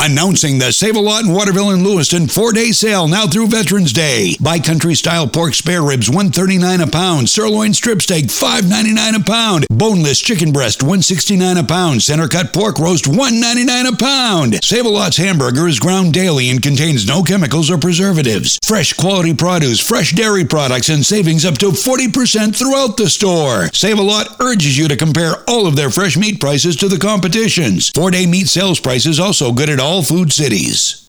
Announcing the Save-A-Lot in Waterville and Lewiston 4-day sale now through Veterans Day. Buy country-style pork spare ribs, $139 a pound. Sirloin strip steak, $5.99 a pound. Boneless chicken breast, $169 a pound. Center-cut pork roast, $1.99 a pound. Save-A-Lot's hamburger is ground daily and contains no chemicals or preservatives. Fresh quality produce, fresh dairy products, and savings up to 40% throughout the store. Save-A-Lot urges you to compare all of their fresh meat prices to the competition's. 4-day meat sales prices also good at all food cities.